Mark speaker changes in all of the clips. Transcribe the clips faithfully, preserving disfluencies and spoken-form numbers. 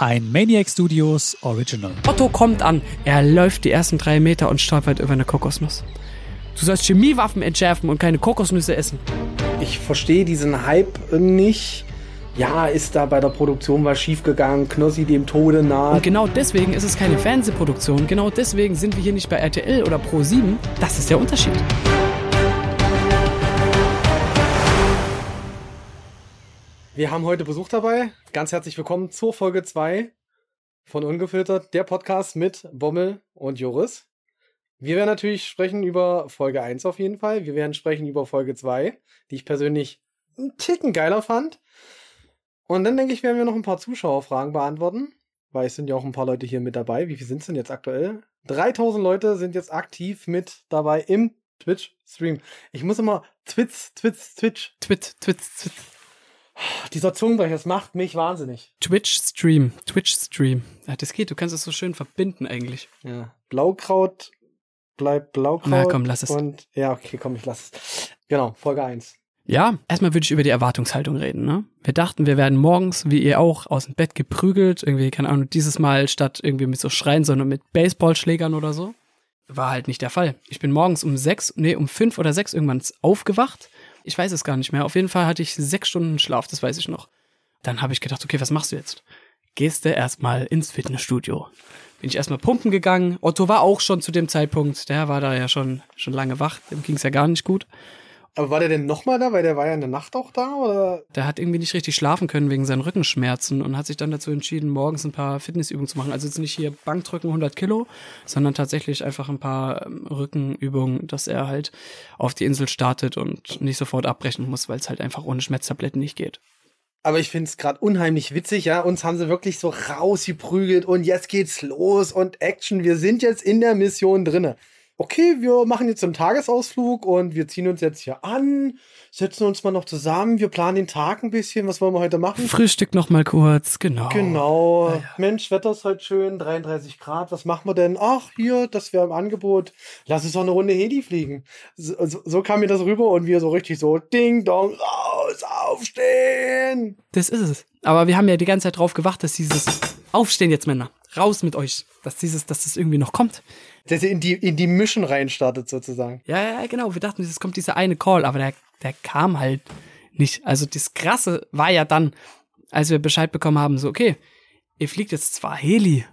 Speaker 1: Ein Maniac Studios Original.
Speaker 2: Otto kommt an. Er läuft die ersten drei Meter und stolpert über eine Kokosnuss. Du sollst Chemiewaffen entschärfen und keine Kokosnüsse essen.
Speaker 3: Ich verstehe diesen Hype nicht. Ja, ist da bei der Produktion was schiefgegangen? Knossi dem Tode nahe.
Speaker 2: Und genau deswegen ist es keine Fernsehproduktion. Genau deswegen sind wir hier nicht bei R T L oder Pro sieben. Das ist der Unterschied.
Speaker 3: Wir haben heute Besuch dabei. Ganz herzlich willkommen zur Folge zwei von Ungefiltert, der Podcast mit Bommel und Joris. Wir werden natürlich sprechen über Folge eins auf jeden Fall. Wir werden sprechen über Folge zwei, die ich persönlich einen Ticken geiler fand. Und dann denke ich, werden wir noch ein paar Zuschauerfragen beantworten, weil es sind ja auch ein paar Leute hier mit dabei. Wie viel sind es denn jetzt aktuell? dreitausend Leute sind jetzt aktiv mit dabei im Twitch-Stream. Ich muss immer Twitch, Twitch, Twitch.
Speaker 2: Twitch, Twitch, Twitch.
Speaker 3: Dieser Zungenbrecher, das macht mich wahnsinnig.
Speaker 2: Twitch-Stream, Twitch-Stream. Ja, das geht, du kannst es so schön verbinden eigentlich.
Speaker 3: Ja. Blaukraut bleibt Blaukraut.
Speaker 2: Na komm, lass es.
Speaker 3: Und ja, okay, komm, ich lass es. Genau, Folge eins.
Speaker 2: Ja, erstmal würde ich über die Erwartungshaltung reden, ne? Wir dachten, wir werden morgens, wie ihr auch, aus dem Bett geprügelt. Irgendwie, keine Ahnung, dieses Mal statt irgendwie mit so Schreien, sondern mit Baseballschlägern oder so. War halt nicht der Fall. Ich bin morgens um sechs, nee, um fünf oder sechs irgendwann aufgewacht. Ich weiß es gar nicht mehr. Auf jeden Fall hatte ich sechs Stunden Schlaf, das weiß ich noch. Dann habe ich gedacht, okay, was machst du jetzt? Gehst du erstmal ins Fitnessstudio. Bin ich erstmal pumpen gegangen. Otto war auch schon zu dem Zeitpunkt, der war da ja schon, schon lange wach, dem ging es ja gar nicht gut.
Speaker 3: Aber war der denn nochmal da? Weil der war ja in der Nacht auch da, oder?
Speaker 2: Der hat irgendwie nicht richtig schlafen können wegen seinen Rückenschmerzen und hat sich dann dazu entschieden, morgens ein paar Fitnessübungen zu machen. Also jetzt nicht hier Bankdrücken hundert Kilo, sondern tatsächlich einfach ein paar Rückenübungen, dass er halt auf die Insel startet und nicht sofort abbrechen muss, weil es halt einfach ohne Schmerztabletten nicht geht.
Speaker 3: Aber ich finde es gerade unheimlich witzig, ja. Uns haben sie wirklich so rausgeprügelt und jetzt geht's los und Action. Wir sind jetzt in der Mission drinne. Okay, wir machen jetzt einen Tagesausflug und wir ziehen uns jetzt hier an, setzen uns mal noch zusammen, wir planen den Tag ein bisschen, was wollen wir heute machen?
Speaker 2: Frühstück noch mal kurz, genau.
Speaker 3: Genau.
Speaker 2: Ja, ja.
Speaker 3: Mensch, Wetter ist heute schön, dreiunddreißig Grad, was machen wir denn? Ach, hier, das wäre im Angebot, lass uns doch eine Runde Heli fliegen. So, so, so kam mir das rüber und wir so richtig so, Ding, Dong, raus, aufstehen.
Speaker 2: Das ist es. Aber wir haben ja die ganze Zeit drauf gewartet, dass dieses Aufstehen jetzt, Männer, raus mit euch, dass dieses, dass das irgendwie noch kommt.
Speaker 3: Dass ihr in die, in die Mission reinstartet, sozusagen.
Speaker 2: Ja, ja, genau. Wir dachten, es kommt dieser eine Call, aber der, der kam halt nicht. Also das Krasse war ja dann, als wir Bescheid bekommen haben, so, okay, ihr fliegt jetzt zwar Heli,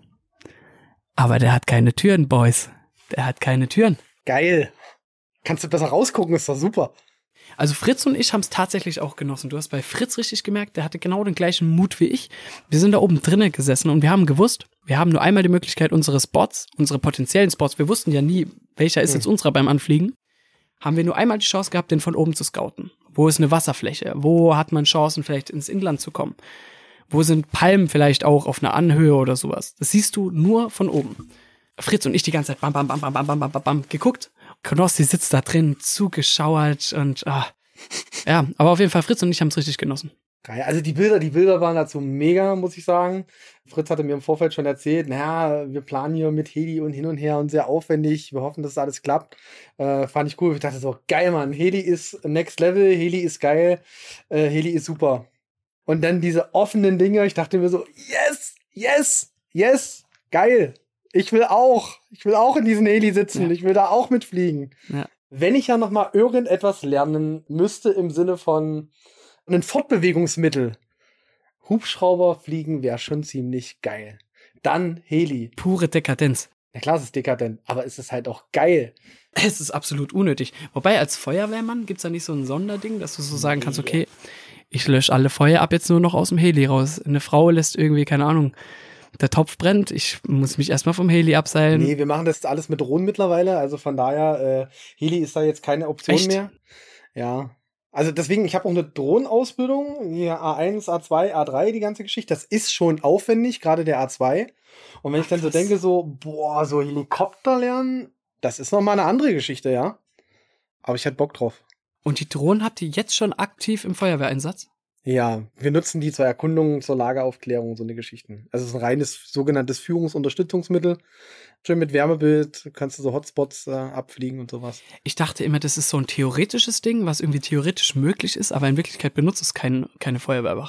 Speaker 2: aber der hat keine Türen, Boys. Der hat keine Türen.
Speaker 3: Geil. Kannst du besser rausgucken, ist doch super.
Speaker 2: Also Fritz und ich haben es tatsächlich auch genossen. Du hast bei Fritz richtig gemerkt, der hatte genau den gleichen Mut wie ich. Wir sind da oben drinnen gesessen und wir haben gewusst, wir haben nur einmal die Möglichkeit, unsere Spots, unsere potenziellen Spots, wir wussten ja nie, welcher ist jetzt unserer beim Anfliegen, haben wir nur einmal die Chance gehabt, den von oben zu scouten. Wo ist eine Wasserfläche? Wo hat man Chancen, vielleicht ins Inland zu kommen? Wo sind Palmen vielleicht auch auf einer Anhöhe oder sowas? Das siehst du nur von oben. Fritz und ich die ganze Zeit bam, bam, bam, bam, bam, bam, bam, bam, geguckt. Knossi sitzt da drin, zugeschauert und ah. Ja, aber auf jeden Fall, Fritz und ich haben es richtig genossen.
Speaker 3: Geil. Also die Bilder, die Bilder waren dazu mega, muss ich sagen. Fritz hatte mir im Vorfeld schon erzählt, naja, wir planen hier mit Heli und hin und her und sehr aufwendig. Wir hoffen, dass das alles klappt. Äh, fand ich cool. Ich dachte so, geil, Mann. Heli ist next level, Heli ist geil, äh, Heli ist super. Und dann diese offenen Dinge, ich dachte mir so, yes, yes, yes, geil. Ich will auch, ich will auch in diesen Heli sitzen, ja. Ich will da auch mitfliegen.
Speaker 2: Ja.
Speaker 3: Wenn ich ja noch mal irgendetwas lernen müsste im Sinne von einem Fortbewegungsmittel, Hubschrauber fliegen wäre schon ziemlich geil. Dann Heli.
Speaker 2: Pure Dekadenz.
Speaker 3: Na klar, es ist dekadent, aber es ist halt auch geil.
Speaker 2: Es ist absolut unnötig. Wobei, als Feuerwehrmann gibt's da nicht so ein Sonderding, dass du so sagen kannst, okay, ich lösche alle Feuer ab jetzt nur noch aus dem Heli raus. Eine Frau lässt irgendwie, keine Ahnung, der Topf brennt, ich muss mich erstmal vom Heli abseilen.
Speaker 3: Nee, wir machen das alles mit Drohnen mittlerweile, also von daher, äh, Heli ist da jetzt keine Option
Speaker 2: Echt?
Speaker 3: mehr. Ja, also deswegen, ich habe auch eine Drohnenausbildung, hier A eins, A zwei, A drei, die ganze Geschichte, das ist schon aufwendig, gerade der A zwei. Und wenn ich dann so denke, so, boah, so Helikopter lernen, das ist nochmal eine andere Geschichte, ja. Aber ich hätte Bock drauf.
Speaker 2: Und die Drohnen habt ihr jetzt schon aktiv im Feuerwehreinsatz?
Speaker 3: Ja, wir nutzen die zur Erkundung, zur Lageraufklärung, so eine Geschichten. Also es ist ein reines sogenanntes Führungsunterstützungsmittel. Schön mit Wärmebild, kannst du so Hotspots äh, abfliegen und sowas.
Speaker 2: Ich dachte immer, das ist so ein theoretisches Ding, was irgendwie theoretisch möglich ist, aber in Wirklichkeit benutzt es kein, keine Feuerwehrwache.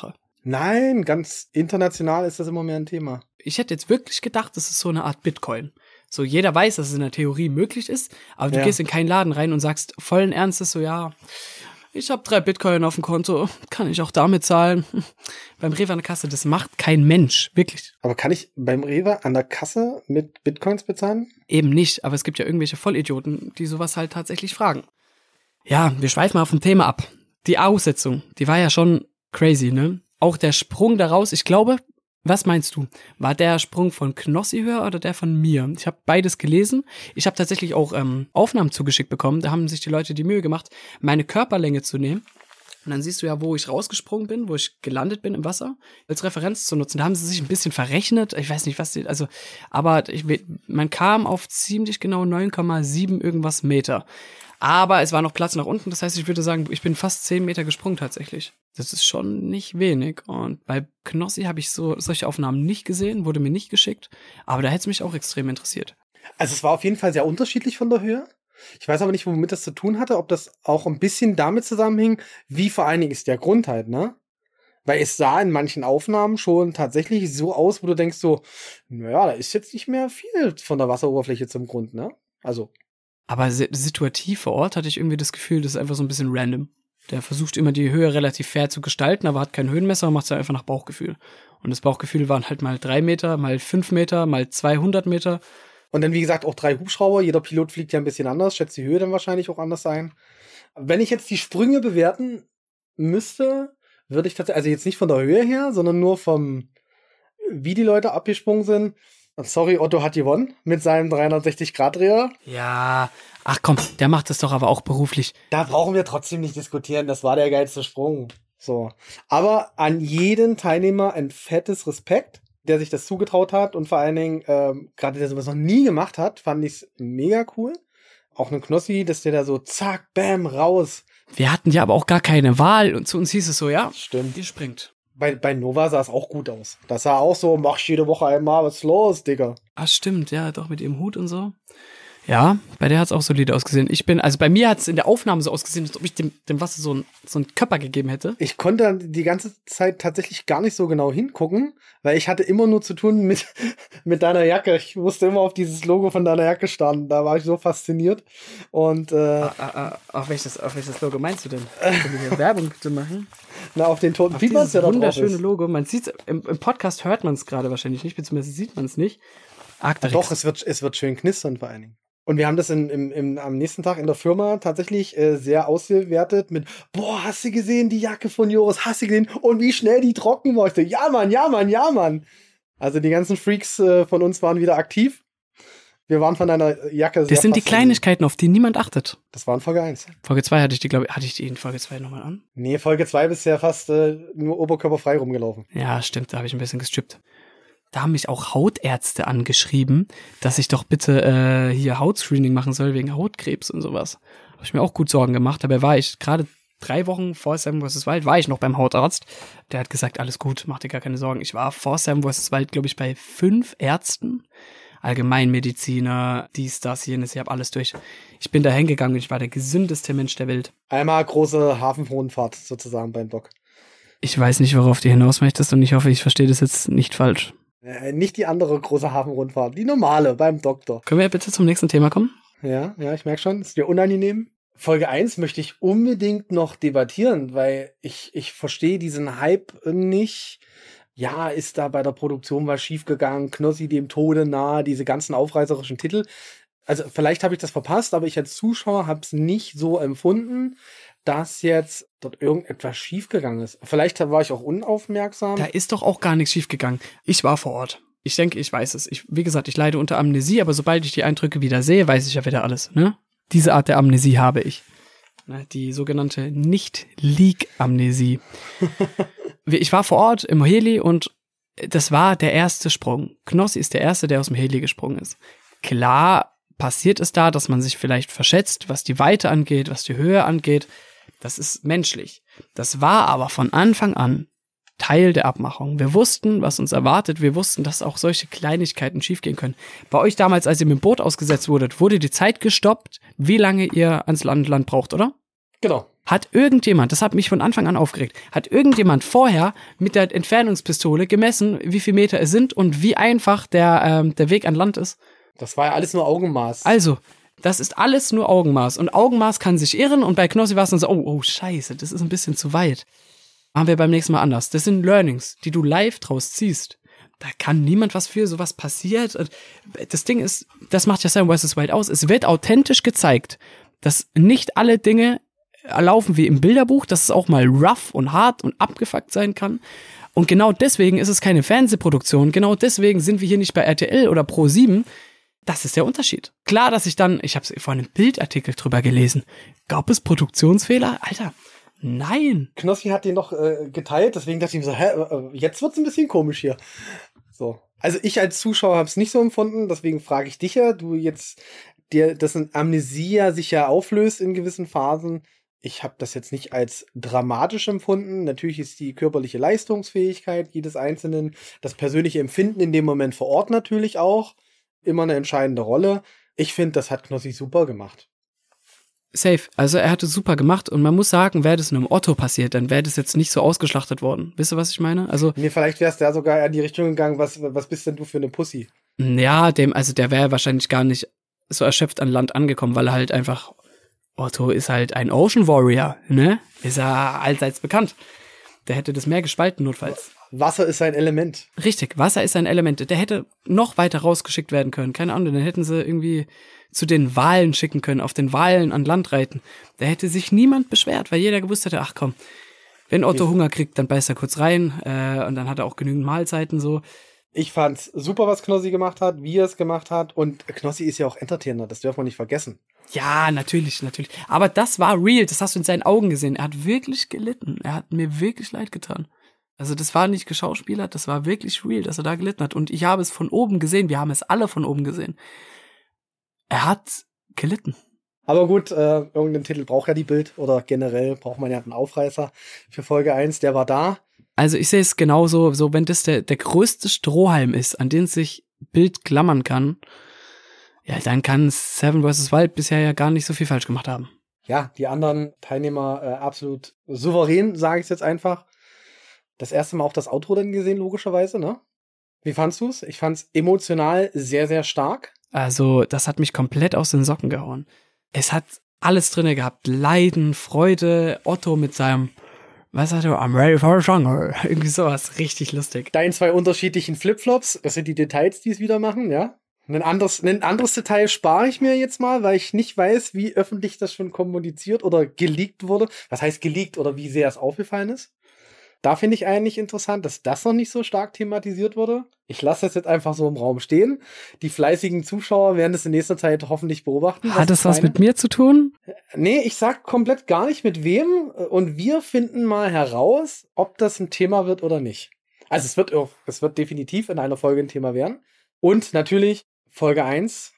Speaker 3: Nein, ganz international ist das immer mehr ein Thema.
Speaker 2: Ich hätte jetzt wirklich gedacht, das ist so eine Art Bitcoin. So, jeder weiß, dass es in der Theorie möglich ist, aber du
Speaker 3: Ja.
Speaker 2: gehst in keinen Laden rein und sagst vollen Ernstes so, ja, ich habe drei Bitcoin auf dem Konto, kann ich auch damit zahlen? Beim Rewe an der Kasse, das macht kein Mensch, wirklich.
Speaker 3: Aber kann ich beim Rewe an der Kasse mit Bitcoins bezahlen?
Speaker 2: Eben nicht, aber es gibt ja irgendwelche Vollidioten, die sowas halt tatsächlich fragen. Ja, wir schweifen mal vom Thema ab. Die Aussetzung, die war ja schon crazy, ne? Auch der Sprung daraus, ich glaube, was meinst du? War der Sprung von Knossi höher oder der von mir? Ich habe beides gelesen. Ich habe tatsächlich auch ähm, Aufnahmen zugeschickt bekommen. Da haben sich die Leute die Mühe gemacht, meine Körperlänge zu nehmen. Und dann siehst du ja, wo ich rausgesprungen bin, wo ich gelandet bin im Wasser, als Referenz zu nutzen. Da haben sie sich ein bisschen verrechnet. Ich weiß nicht, was die, also, aber ich, man kam auf ziemlich genau neun Komma sieben irgendwas Meter. Aber es war noch Platz nach unten, das heißt, ich würde sagen, ich bin fast zehn Meter gesprungen tatsächlich. Das ist schon nicht wenig. Und bei Knossi habe ich so solche Aufnahmen nicht gesehen, wurde mir nicht geschickt. Aber da hätte es mich auch extrem interessiert.
Speaker 3: Also es war auf jeden Fall sehr unterschiedlich von der Höhe. Ich weiß aber nicht, womit das zu tun hatte, ob das auch ein bisschen damit zusammenhing, wie vor allen Dingen ist der Grund halt, ne? Weil es sah in manchen Aufnahmen schon tatsächlich so aus, wo du denkst so, naja, da ist jetzt nicht mehr viel von der Wasseroberfläche zum Grund, ne? Also
Speaker 2: Aber situativ vor Ort hatte ich irgendwie das Gefühl, das ist einfach so ein bisschen random. Der versucht immer die Höhe relativ fair zu gestalten, aber hat kein Höhenmesser und macht es einfach nach Bauchgefühl. Und das Bauchgefühl waren halt mal drei Meter, mal fünf Meter, mal zweihundert Meter.
Speaker 3: Und dann, wie gesagt, auch drei Hubschrauber. Jeder Pilot fliegt ja ein bisschen anders, schätzt die Höhe dann wahrscheinlich auch anders sein. Wenn ich jetzt die Sprünge bewerten müsste, würde ich tatsächlich, also jetzt nicht von der Höhe her, sondern nur vom, wie die Leute abgesprungen sind. Sorry, Otto hat gewonnen mit seinem dreihundertsechzig-Grad-Dreher.
Speaker 2: Ja, ach komm, der macht das doch aber auch beruflich.
Speaker 3: Da brauchen wir trotzdem nicht diskutieren. Das war der geilste Sprung. So. Aber an jeden Teilnehmer ein fettes Respekt, der sich das zugetraut hat und vor allen Dingen, ähm, gerade der sowas noch nie gemacht hat, fand ich es mega cool. Auch ein Knossi, dass der da so zack, bam, raus.
Speaker 2: Wir hatten ja aber auch gar keine Wahl und zu uns hieß es so, ja,
Speaker 3: Stimmt.
Speaker 2: ihr springt.
Speaker 3: Bei, bei Nova sah es auch gut aus. Das sah auch so, mach jede Woche einmal, was ist los, Digga?
Speaker 2: Ah, stimmt, ja, doch mit ihrem Hut und so. Ja, bei der hat es auch solide ausgesehen. Ich bin, also bei mir hat es in der Aufnahme so ausgesehen, als ob ich dem, dem Wasser so ein, so ein Körper gegeben hätte.
Speaker 3: Ich konnte die ganze Zeit tatsächlich gar nicht so genau hingucken, weil ich hatte immer nur zu tun mit, mit deiner Jacke. Ich musste immer auf dieses Logo von deiner Jacke starren. Da war ich so fasziniert. Und äh,
Speaker 2: Ah, ah, ah, auf, welches, auf welches Logo meinst du denn? Um hier Werbung zu machen?
Speaker 3: na, auf den toten
Speaker 2: Auf
Speaker 3: Piepers,
Speaker 2: dieses
Speaker 3: der da drauf
Speaker 2: wunderschöne
Speaker 3: ist.
Speaker 2: Logo. Man sieht im, im Podcast hört man es gerade wahrscheinlich nicht, beziehungsweise sieht man es nicht. Arcteryx.
Speaker 3: Doch, es wird, es wird schön knistern vor allen Dingen. Und wir haben das in, im, im, am nächsten Tag in der Firma tatsächlich äh, sehr ausgewertet mit, boah, hast du gesehen, die Jacke von Joris, hast du gesehen? Und wie schnell die trocken war. Ich so, ja, Mann, ja, Mann, ja, Mann. Also die ganzen Freaks äh, von uns waren wieder aktiv. Wir waren von deiner Jacke sehr
Speaker 2: Das sind die
Speaker 3: fasziniert.
Speaker 2: Kleinigkeiten, auf die niemand achtet.
Speaker 3: Das war in Folge eins.
Speaker 2: Folge zwei hatte ich die, glaube ich, hatte ich die in Folge zwei nochmal an?
Speaker 3: Nee, Folge zwei bist ja fast äh, nur oberkörperfrei rumgelaufen.
Speaker 2: Ja, stimmt, da habe ich ein bisschen gestrippt. Da haben mich auch Hautärzte angeschrieben, dass ich doch bitte äh, hier Hautscreening machen soll wegen Hautkrebs und sowas. Habe ich mir auch gut Sorgen gemacht. Dabei war ich gerade drei Wochen vor Seven versus. Wild, war ich noch beim Hautarzt. Der hat gesagt, alles gut, mach dir gar keine Sorgen. Ich war vor Seven versus. Wild, glaube ich, bei fünf Ärzten. Allgemeinmediziner, dies, das, jenes, ich habe alles durch. Ich bin da hingegangen und ich war der gesündeste Mensch der Welt.
Speaker 3: Einmal große Hafenrundfahrt sozusagen beim Doc.
Speaker 2: Ich weiß nicht, worauf du hinaus möchtest und ich hoffe, ich verstehe das jetzt nicht falsch.
Speaker 3: Äh, nicht die andere große Hafenrundfahrt, die normale beim Doktor.
Speaker 2: Können wir bitte zum nächsten Thema kommen?
Speaker 3: Ja, ja, ich merke schon, ist dir unangenehm. Folge eins möchte ich unbedingt noch debattieren, weil ich, ich verstehe diesen Hype nicht. Ja, ist da bei der Produktion was schiefgegangen, Knossi dem Tode nahe, diese ganzen aufreißerischen Titel. Also vielleicht habe ich das verpasst, aber ich als Zuschauer habe es nicht so empfunden, dass jetzt dort irgendetwas schiefgegangen ist. Vielleicht war ich auch unaufmerksam.
Speaker 2: Da ist doch auch gar nichts schiefgegangen. Ich war vor Ort. Ich denke, ich weiß es. Ich, wie gesagt, ich leide unter Amnesie, aber sobald ich die Eindrücke wieder sehe, weiß ich ja wieder alles. Ne? Diese Art der Amnesie habe ich. Ne? Die sogenannte Nicht-Leak-Amnesie. Ich war vor Ort im Heli und das war der erste Sprung. Knossi ist der Erste, der aus dem Heli gesprungen ist. Klar passiert es da, dass man sich vielleicht verschätzt, was die Weite angeht, was die Höhe angeht. Das ist menschlich. Das war aber von Anfang an Teil der Abmachung. Wir wussten, was uns erwartet. Wir wussten, dass auch solche Kleinigkeiten schiefgehen können. Bei euch damals, als ihr mit dem Boot ausgesetzt wurdet, wurde die Zeit gestoppt, wie lange ihr ans Land, Land braucht, oder?
Speaker 3: Genau.
Speaker 2: Hat irgendjemand, das hat mich von Anfang an aufgeregt, hat irgendjemand vorher mit der Entfernungspistole gemessen, wie viele Meter es sind und wie einfach der, ähm, der Weg an Land ist?
Speaker 3: Das war ja alles nur Augenmaß.
Speaker 2: Also, das ist alles nur Augenmaß. Und Augenmaß kann sich irren und bei Knossi war es dann so, oh, oh, scheiße, das ist ein bisschen zu weit. Machen wir beim nächsten Mal anders. Das sind Learnings, die du live draus ziehst. Da kann niemand was für, sowas passiert. Und das Ding ist, das macht ja Sam versus. Wild aus. Es wird authentisch gezeigt, dass nicht alle Dinge laufen wie im Bilderbuch, dass es auch mal rough und hart und abgefuckt sein kann. Und genau deswegen ist es keine Fernsehproduktion. Genau deswegen sind wir hier nicht bei R T L oder Pro sieben. Das ist der Unterschied. Klar, dass ich dann, ich habe vor einem Bildartikel drüber gelesen, gab es Produktionsfehler? Alter, nein.
Speaker 3: Knossi hat den noch äh, geteilt, deswegen dachte ich mir so, hä, äh, jetzt wird's ein bisschen komisch hier. So. Also ich als Zuschauer habe es nicht so empfunden, deswegen frage ich dich ja, du jetzt, dir das Amnesia sich ja auflöst in gewissen Phasen. Ich habe das jetzt nicht als dramatisch empfunden. Natürlich ist die körperliche Leistungsfähigkeit jedes Einzelnen, das persönliche Empfinden in dem Moment vor Ort natürlich auch, immer eine entscheidende Rolle. Ich finde, das hat Knossi super gemacht.
Speaker 2: Safe. Also er hat es super gemacht und man muss sagen, wäre das einem Otto passiert, dann wäre das jetzt nicht so ausgeschlachtet worden. Wisst ihr, was ich meine? Also
Speaker 3: nee, vielleicht wär's da sogar in die Richtung gegangen, was, was bist denn du für eine Pussy?
Speaker 2: Ja, dem, also der wäre wahrscheinlich gar nicht so erschöpft an Land angekommen, weil er halt einfach, Otto ist halt ein Ocean Warrior, ne? Ist er allseits bekannt. Der hätte das Meer gespalten, notfalls.
Speaker 3: Wasser ist ein Element.
Speaker 2: Richtig, Wasser ist ein Element. Der hätte noch weiter rausgeschickt werden können. Keine Ahnung, dann hätten sie irgendwie zu den Walen schicken können, auf den Walen an Land reiten. Da hätte sich niemand beschwert, weil jeder gewusst hätte, ach komm, wenn Otto Hunger kriegt, dann beißt er kurz rein äh, und dann hat er auch genügend Mahlzeiten so.
Speaker 3: Ich fand's super, was Knossi gemacht hat, wie er es gemacht hat. Und Knossi ist ja auch Entertainer, das dürfen wir nicht vergessen.
Speaker 2: Ja, natürlich, natürlich. Aber das war real, das hast du in seinen Augen gesehen. Er hat wirklich gelitten. Er hat mir wirklich leid getan. Also das war nicht geschauspielert, das war wirklich real, dass er da gelitten hat. Und ich habe es von oben gesehen, wir haben es alle von oben gesehen. Er hat gelitten.
Speaker 3: Aber gut, äh, irgendeinen Titel braucht ja die Bild oder generell braucht man ja einen Aufreißer für Folge eins, der war da.
Speaker 2: Also ich sehe es genauso, so wenn das der, der größte Strohhalm ist, an den sich Bild klammern kann, ja, dann kann Seven versus. Wild bisher ja gar nicht so viel falsch gemacht haben.
Speaker 3: Ja, die anderen Teilnehmer äh, absolut souverän, sage ich jetzt einfach. Das erste Mal auch das Outro dann gesehen, logischerweise, ne? Wie fandst du's? Ich fand's emotional sehr, sehr stark.
Speaker 2: Also, das hat mich komplett aus den Socken gehauen. Es hat alles drinne gehabt. Leiden, Freude, Otto mit seinem, was hat er, I'm ready for a jungle. Irgendwie sowas, richtig lustig.
Speaker 3: Deinen zwei unterschiedlichen Flipflops, das sind die Details, die es wieder machen, ja? Ein anderes, ein anderes Detail spare ich mir jetzt mal, weil ich nicht weiß, wie öffentlich das schon kommuniziert oder geleakt wurde. Was heißt geleakt oder wie sehr es aufgefallen ist? Da finde ich eigentlich interessant, dass das noch nicht so stark thematisiert wurde. Ich lasse das jetzt einfach so im Raum stehen. Die fleißigen Zuschauer werden es in nächster Zeit hoffentlich beobachten.
Speaker 2: Hat das was mit mir zu tun?
Speaker 3: Nee, ich sag komplett gar nicht mit wem. Und wir finden mal heraus, ob das ein Thema wird oder nicht. Also es wird, es wird definitiv in einer Folge ein Thema werden. Und natürlich, Folge eins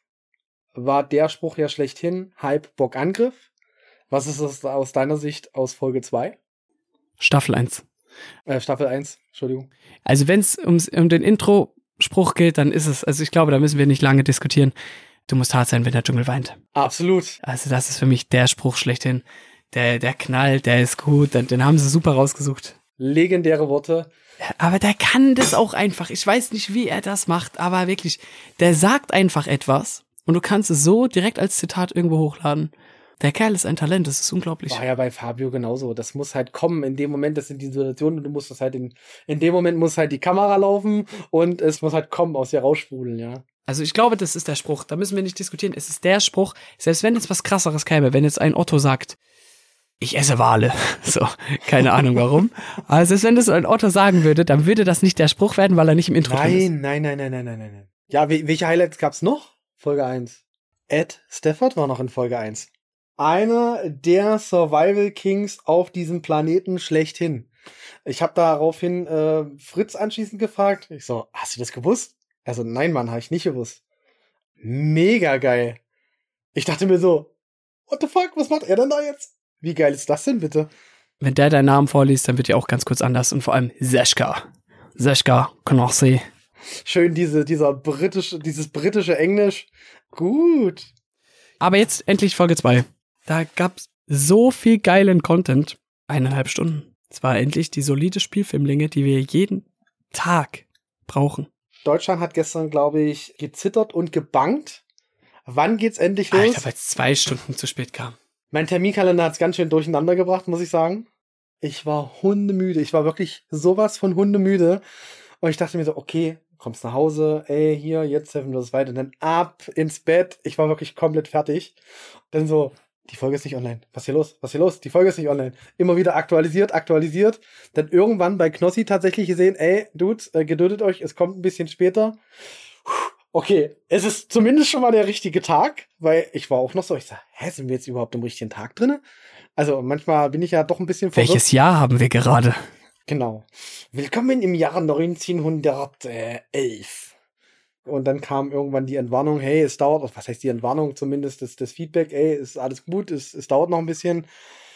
Speaker 3: war der Spruch ja schlechthin, Hype, Bock, Angriff. Was ist das aus deiner Sicht aus Folge zwei?
Speaker 2: Staffel eins.
Speaker 3: Äh, Staffel eins, Entschuldigung.
Speaker 2: Also wenn es um den Intro-Spruch geht, dann ist es, also ich glaube, da müssen wir nicht lange diskutieren. Du musst hart sein, wenn der Dschungel weint.
Speaker 3: Absolut.
Speaker 2: Also das ist für mich der Spruch schlechthin. Der, der knallt, der ist gut, den, den haben sie super rausgesucht.
Speaker 3: Legendäre Worte.
Speaker 2: Aber der kann das auch einfach. Ich weiß nicht, wie er das macht, aber wirklich, der sagt einfach etwas und du kannst es so direkt als Zitat irgendwo hochladen. Der Kerl ist ein Talent, das ist unglaublich.
Speaker 3: War ja bei Fabio genauso. Das muss halt kommen in dem Moment, das sind die Situationen und du musst das halt in, in dem Moment muss halt die Kamera laufen und es muss halt kommen, aus dir raussprudeln, ja.
Speaker 2: Also ich glaube, das ist der Spruch. Da müssen wir nicht diskutieren. Es ist der Spruch, selbst wenn jetzt was krasseres käme, wenn jetzt ein Otto sagt, ich esse Wale. So, keine Ahnung warum. Aber selbst wenn das ein Otto sagen würde, dann würde das nicht der Spruch werden, weil er nicht im Intro drin ist.
Speaker 3: Nein, nein, nein, nein, nein, nein, nein. Ja, welche Highlights gab's noch? Folge eins. Ed Stafford war noch in Folge eins. Einer der Survival Kings auf diesem Planeten schlechthin. Ich habe daraufhin äh, Fritz anschließend gefragt. Ich so, hast du das gewusst? Also, nein, Mann, habe ich nicht gewusst. Mega geil. Ich dachte mir so, what the fuck, was macht er denn da jetzt? Wie geil ist das denn bitte?
Speaker 2: Wenn der deinen Namen vorliest, dann wird ja auch ganz kurz anders. Und vor allem Seshka. Seshka Knossi.
Speaker 3: Schön diese, dieser britische, dieses britische Englisch. Gut.
Speaker 2: Aber jetzt endlich Folge zwei. Da gab's so viel geilen Content. Eineinhalb Stunden. Es war endlich die solide Spielfilmlänge, die wir jeden Tag brauchen.
Speaker 3: Deutschland hat gestern, glaube ich, gezittert und gebangt. Wann geht's endlich los?
Speaker 2: Alter, weil es zwei Stunden zu spät kam.
Speaker 3: Mein Terminkalender hat's ganz schön durcheinander gebracht, muss ich sagen. Ich war hundemüde. Ich war wirklich sowas von hundemüde. Und ich dachte mir so, okay, kommst nach Hause, ey, hier, jetzt treffen wir das weiter. Und dann ab ins Bett. Ich war wirklich komplett fertig. Dann so, die Folge ist nicht online. Was ist hier los? Was ist hier los? Die Folge ist nicht online. Immer wieder aktualisiert, aktualisiert. Dann irgendwann bei Knossi tatsächlich gesehen, ey, Dudes, äh, geduldet euch, es kommt ein bisschen später. Okay, es ist zumindest schon mal der richtige Tag, weil ich war auch noch so, ich sag, hä, sind wir jetzt überhaupt im richtigen Tag drinne? Also manchmal bin ich ja doch ein bisschen verwirrt.
Speaker 2: Welches Jahr haben wir gerade?
Speaker 3: Genau. Willkommen im Jahr neunzehnhundertelf. Und dann kam irgendwann die Entwarnung, hey, es dauert, was heißt die Entwarnung, zumindest das, das Feedback, ey, ist alles gut, es, es dauert noch ein bisschen.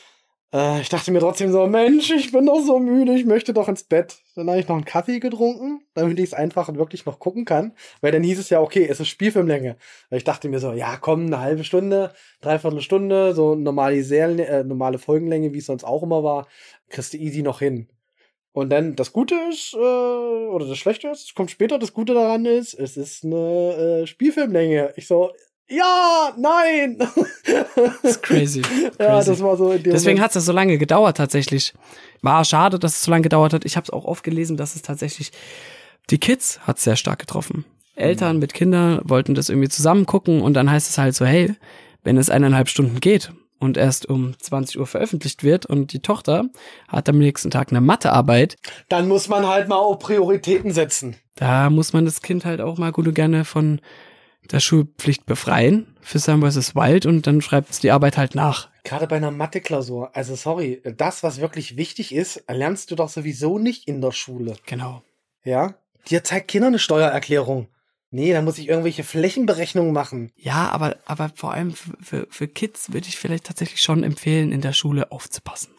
Speaker 3: Äh, ich dachte mir trotzdem so, Mensch, ich bin doch so müde, ich möchte doch ins Bett. Dann habe ich noch einen Kaffee getrunken, damit ich es einfach wirklich noch gucken kann. Weil dann hieß es ja, okay, es ist Spielfilmlänge. Weil ich dachte mir so, ja komm, eine halbe Stunde, dreiviertel Stunde, so normale, Serien, äh, normale Folgenlänge, wie es sonst auch immer war, kriegst du easy noch hin. Und dann das Gute ist, äh, oder das Schlechte ist, kommt später, das Gute daran ist, es ist eine äh, Spielfilmlänge. Ich so, ja, nein!
Speaker 2: Das ist crazy. crazy.
Speaker 3: Ja, das war so in dem
Speaker 2: Deswegen
Speaker 3: Moment.
Speaker 2: hat es so lange gedauert tatsächlich. War schade, dass es so lange gedauert hat. Ich habe es auch oft gelesen, dass es tatsächlich, die Kids hat sehr stark getroffen. Eltern
Speaker 3: Mhm.
Speaker 2: mit Kindern wollten das irgendwie zusammen gucken und dann heißt es halt so, hey, wenn es eineinhalb Stunden geht und erst um zwanzig Uhr veröffentlicht wird und die Tochter hat am nächsten Tag eine Mathearbeit,
Speaker 3: Dann muss man halt mal auch Prioritäten setzen.
Speaker 2: da muss man das Kind halt auch mal gut und gerne von der Schulpflicht befreien für Sam versus. Wild und dann schreibt es die Arbeit halt nach.
Speaker 3: Gerade bei einer Mathe-Klausur, also sorry, das, was wirklich wichtig ist, lernst du doch sowieso nicht in der Schule.
Speaker 2: Genau.
Speaker 3: Ja? Dir zeigt Kinder eine Steuererklärung. Nee, da muss ich irgendwelche Flächenberechnungen machen.
Speaker 2: Ja, aber, aber vor allem für, für, für Kids würde ich vielleicht tatsächlich schon empfehlen, in der Schule aufzupassen.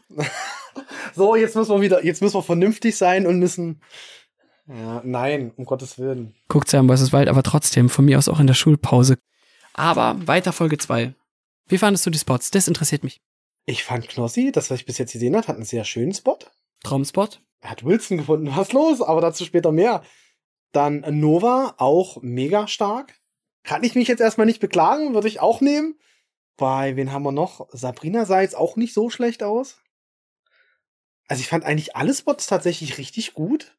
Speaker 3: So, jetzt müssen wir wieder, jetzt müssen wir vernünftig sein und müssen. Ja, nein, um Gottes Willen.
Speaker 2: Guckt Sam versus. Wild, aber trotzdem, von mir aus auch in der Schulpause. Aber weiter Folge zwei. Wie fandest du die Spots? Das interessiert mich.
Speaker 3: Ich fand Knossi, das, was ich bis jetzt gesehen habe, hat einen sehr schönen Spot.
Speaker 2: Traumspot?
Speaker 3: Er hat Wilson gefunden, was los? Aber dazu später mehr. Dann Nova, auch mega stark. Kann ich mich jetzt erstmal nicht beklagen, würde ich auch nehmen. Bei, wen haben wir noch? Sabrina sah jetzt auch nicht so schlecht aus. Also ich fand eigentlich alle Spots tatsächlich richtig gut.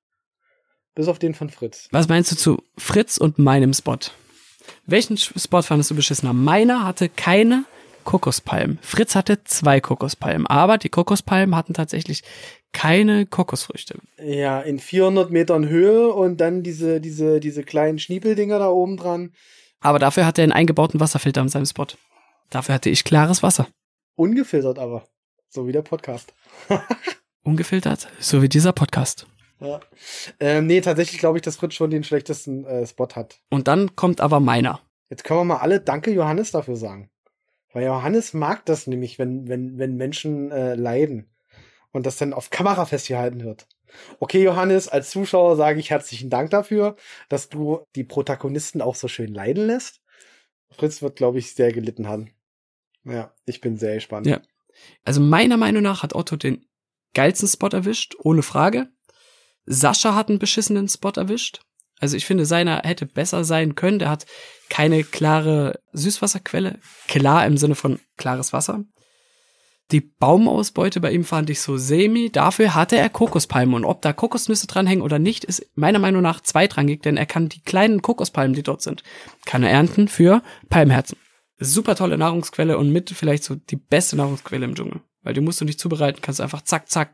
Speaker 3: Bis auf den von Fritz.
Speaker 2: Was meinst du zu Fritz und meinem Spot? Welchen Spot fandest du beschissener? Meiner hatte keine Kokospalmen. Fritz hatte zwei Kokospalmen, aber die Kokospalmen hatten tatsächlich keine Kokosfrüchte.
Speaker 3: Ja, in vierhundert Metern Höhe und dann diese, diese, diese kleinen Schniepeldinger da oben dran.
Speaker 2: Aber dafür hatte er einen eingebauten Wasserfilter an seinem Spot. Dafür hatte ich klares Wasser.
Speaker 3: Ungefiltert aber. So wie der Podcast.
Speaker 2: Ungefiltert, so wie dieser Podcast.
Speaker 3: Ja. Ähm, nee, tatsächlich glaube ich, dass Fritz schon den schlechtesten äh, Spot hat.
Speaker 2: Und dann kommt aber meiner.
Speaker 3: Jetzt können wir mal alle Danke Johannes dafür sagen. Weil Johannes mag das nämlich, wenn, wenn, wenn Menschen äh, leiden. Und das dann auf Kamera festgehalten wird. Okay, Johannes, als Zuschauer sage ich herzlichen Dank dafür, dass du die Protagonisten auch so schön leiden lässt. Fritz wird, glaube ich, sehr gelitten haben. Ja, ich bin sehr gespannt.
Speaker 2: Ja. Also meiner Meinung nach hat Otto den geilsten Spot erwischt, ohne Frage. Sascha hat einen beschissenen Spot erwischt. Also ich finde, seiner hätte besser sein können. Der hat keine klare Süßwasserquelle. Klar im Sinne von klares Wasser. Die Baumausbeute bei ihm fand ich so semi. Dafür hatte er Kokospalmen. Und ob da Kokosnüsse dranhängen oder nicht, ist meiner Meinung nach zweitrangig. Denn er kann die kleinen Kokospalmen, die dort sind, kann er ernten für Palmherzen. Super tolle Nahrungsquelle und mit vielleicht so die beste Nahrungsquelle im Dschungel. Weil die musst du nicht zubereiten, kannst du einfach zack, zack.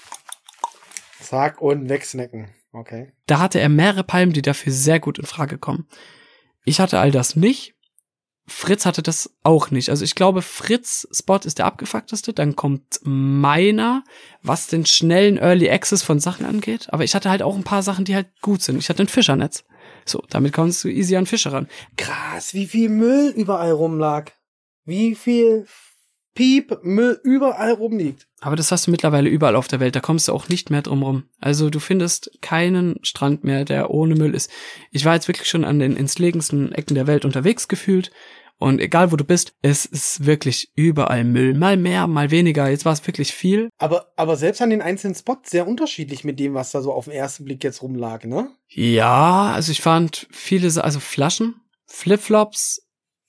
Speaker 3: Zack und wegsnacken. Okay.
Speaker 2: Da hatte er mehrere Palmen, die dafür sehr gut in Frage kommen. Ich hatte all das nicht. Fritz hatte das auch nicht. Also ich glaube, Fritz' Spot ist der abgefuckteste. Dann kommt meiner, was den schnellen Early Access von Sachen angeht. Aber ich hatte halt auch ein paar Sachen, die halt gut sind. Ich hatte ein Fischernetz. So, damit kommst du easy an Fische ran.
Speaker 3: Krass, wie viel Müll überall rumlag. Wie viel Piep Müll überall rumliegt.
Speaker 2: Aber das hast du mittlerweile überall auf der Welt. Da kommst du auch nicht mehr drum rum. Also du findest keinen Strand mehr, der ohne Müll ist. Ich war jetzt wirklich schon an den entlegensten Ecken der Welt unterwegs gefühlt. Und egal wo du bist, es ist wirklich überall Müll. Mal mehr, mal weniger. Jetzt war es wirklich viel.
Speaker 3: Aber, aber selbst an den einzelnen Spots sehr unterschiedlich mit dem, was da so auf den ersten Blick jetzt rumlag, ne?
Speaker 2: Ja, also ich fand viele, Sa- also Flaschen, Flipflops,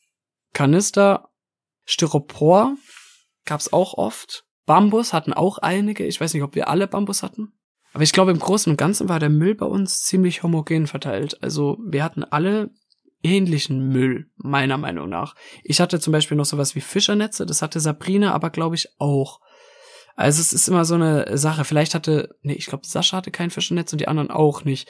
Speaker 2: Kanister, Styropor gab's auch oft. Bambus hatten auch einige. Ich weiß nicht, ob wir alle Bambus hatten. Aber ich glaube, im Großen und Ganzen war der Müll bei uns ziemlich homogen verteilt. Also wir hatten alle ähnlichen Müll, meiner Meinung nach. Ich hatte zum Beispiel noch sowas wie Fischernetze, das hatte Sabrina aber, glaube ich, auch. Also es ist immer so eine Sache. Vielleicht hatte, nee, ich glaube, Sascha hatte kein Fischernetz und die anderen auch nicht.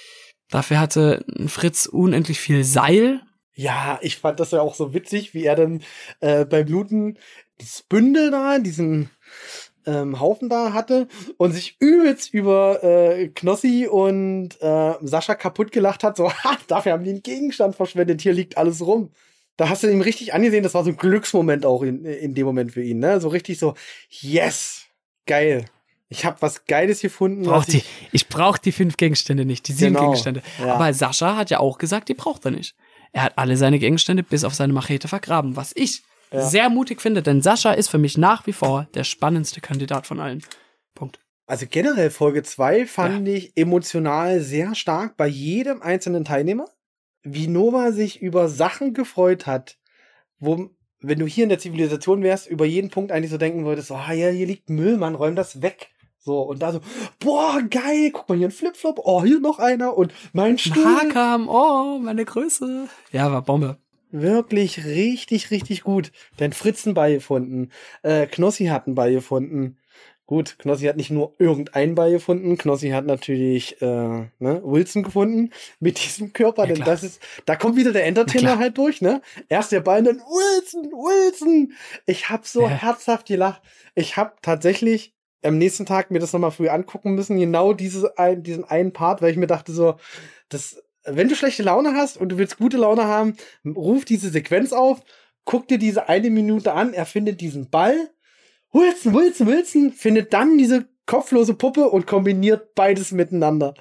Speaker 2: Dafür hatte Fritz unendlich viel Seil.
Speaker 3: Ja, ich fand das ja auch so witzig, wie er dann äh, beim Looten dieses Bündel da, diesen ähm, Haufen da hatte und sich übelst über äh, Knossi und äh, Sascha kaputt gelacht hat. So, ha, dafür haben die einen Gegenstand verschwendet, hier liegt alles rum. Da hast du ihm richtig angesehen, das war so ein Glücksmoment auch in, in dem Moment für ihn, ne? So richtig so, yes, geil. Ich habe was Geiles gefunden.
Speaker 2: Brauch
Speaker 3: was
Speaker 2: die,
Speaker 3: ich,
Speaker 2: ich brauche die fünf Gegenstände nicht, die sieben
Speaker 3: Genau,
Speaker 2: Gegenstände.
Speaker 3: ja.
Speaker 2: Aber Sascha hat ja auch gesagt, die braucht er nicht. Er hat alle seine Gegenstände bis auf seine Machete vergraben, was ich
Speaker 3: Ja.
Speaker 2: sehr mutig finde, denn Sascha ist für mich nach wie vor der spannendste Kandidat von allen. Punkt.
Speaker 3: Also generell Folge zwei fand ich emotional sehr stark bei jedem einzelnen Teilnehmer. Wie Nova sich über Sachen gefreut hat, wo, wenn du hier in der Zivilisation wärst, über jeden Punkt eigentlich so denken würdest, so, ah ja, hier liegt Müll, Mann, räum das weg. So, und da so, boah, geil, guck mal, hier ein Flipflop, oh, hier noch einer und mein
Speaker 2: Ein
Speaker 3: Stuhl.
Speaker 2: Haarkam, oh, meine Größe. Ja, war Bombe.
Speaker 3: Wirklich richtig, richtig gut. Denn Fritzen beigefunden, äh, Knossi hat einen beigefunden. Gut, Knossi hat nicht nur irgendeinen beigefunden, Knossi hat natürlich äh, ne, Wilson gefunden mit diesem Körper,
Speaker 2: Ja,
Speaker 3: denn
Speaker 2: klar.
Speaker 3: das ist, da kommt wieder der Entertainer
Speaker 2: klar.
Speaker 3: halt durch, ne? Erst der Ball, dann Wilson, Wilson. Ich hab so
Speaker 2: Ja.
Speaker 3: herzhaft gelacht. Ich hab tatsächlich am nächsten Tag mir das nochmal früh angucken müssen, genau diese, ein, diesen einen Part, weil ich mir dachte so, das, wenn du schlechte Laune hast und du willst gute Laune haben, ruf diese Sequenz auf, guck dir diese eine Minute an, er findet diesen Ball, Wilson, Wilson, Wilson, findet dann diese kopflose Puppe und kombiniert beides miteinander.